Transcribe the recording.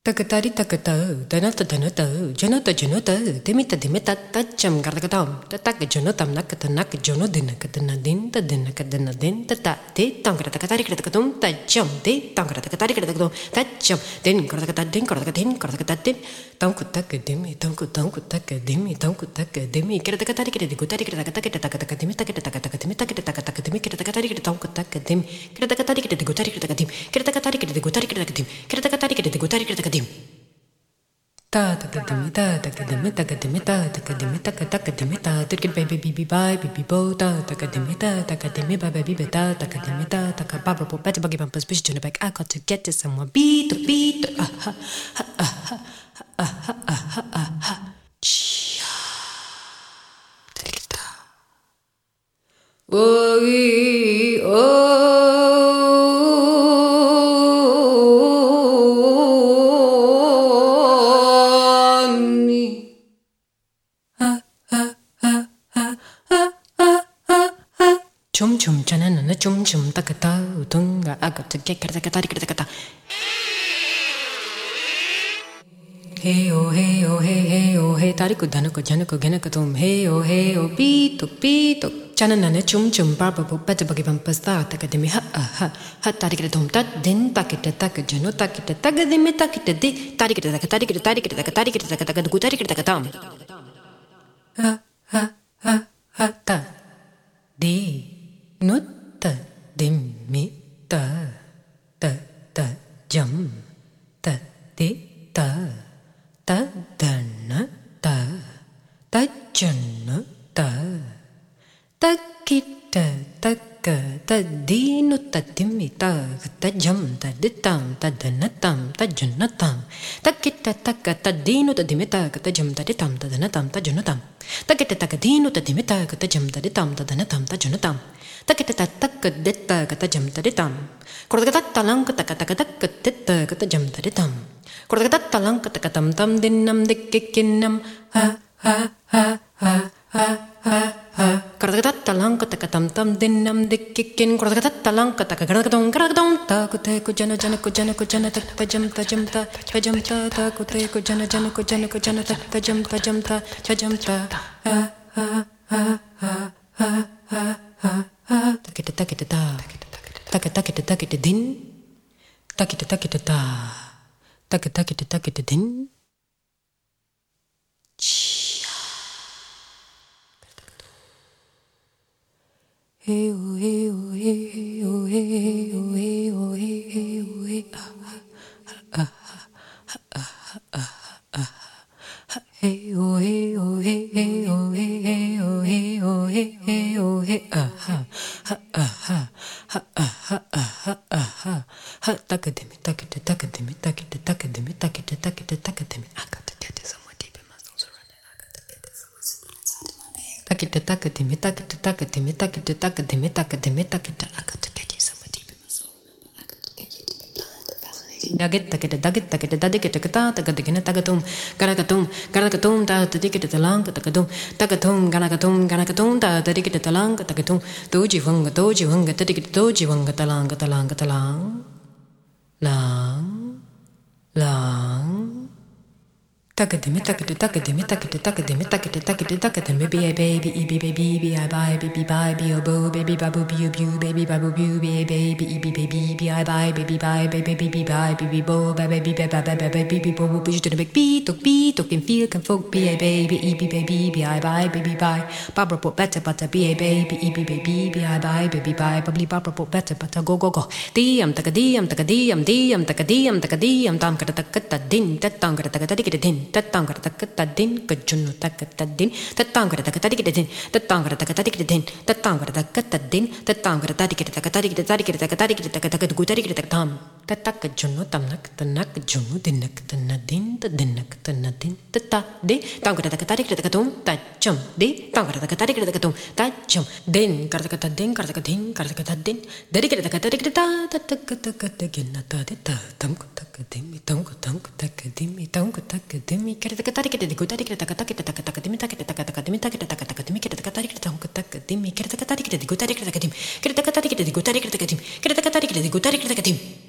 Takatari takata, danata danata, janata janata, demita demita, tacham gargatam, tataka jonotam nakata nak jono dinakatana din, the dinakadana din, tata, de tankatakatari kratatum, tacham, de tankatakatari kratatum, tacham, then karakatin, karakatin, karakatin, tankutaka demi, tankutaka demi, kratakatari kratagutari kratakataki, takatakatimitakitakatakatimitakitakatimi, kratakatari kratankutaka demi, kratakatari kratagutari kratakatim, kratakatari kratagutari kratakatim, kratakatari kratagutari kratakatim. Ta takadimi ta takadimi takadimi ta takadimi takadimi ta tikid baby bibi bye bibi bo ta takadimi ba baby beta takadimi ta takababa po better buggy bumpers push to the back. I got to get to someone beat chia delta chum chum chanana chum chum takata utunga I got to get kata hey oh hey tariku danuko januko genakatum hey oh pito chanana chum chum barba better buggy bumpers ta takademi ha tarikatum tat din takita takajano takita tagademi takita di tarikita takatatam ha ta di nutta dimmi ta jam ta di ta dana ta janna ta kita taka ta di nutta dimmi ta jam ta ditam ta danatam ta jannatam ta kita taka ta di nutta dimmi ta jam ta ditam ta danatam ta jannatam ta kita taka di nutta dimmi ta jam ta ditam ta danatam ta jannatam takita takka detta kata jam taditam korkata talang kata detta kata jam taditam korkata talang kata tam tam dinnam dikkinam ha korkata talang kata tam tam dinnam dikkin korkata talang kata garadong ta kute ko jana ta jam ta ta kute ko jana ta jam ta takita din takita din chia hey oh hey takademi I got to get this somewhere deep in my soul surrounded. I got to get this takademi I got to get you somewhere deep in my soul. I got to get you Dagit tagatum garagatum ta tikita talang tagatum garagatum ta tikita talang tagatum doji wanga tikita doji wanga talang lang takademi be a baby e baby I buy baby bye be a bo baby babu be baby babu be a baby e baby I buy baby bye baby bye baby bo baby bo push to the big beat can feel can folk be a baby e baby I buy baby bye Barbara put better be a baby e baby I buy baby bye probably Barbara put better go diem takadiem tam kata din tatang kata din tatang kata din kajunu takata din tatang kata din tatang kata din tatang kata din tatang kata gutari tam tataka junu tam nak junu din tata de tang kata tum tacham de tang kata tum tacham din kata din dari kata ta tam kata demi kata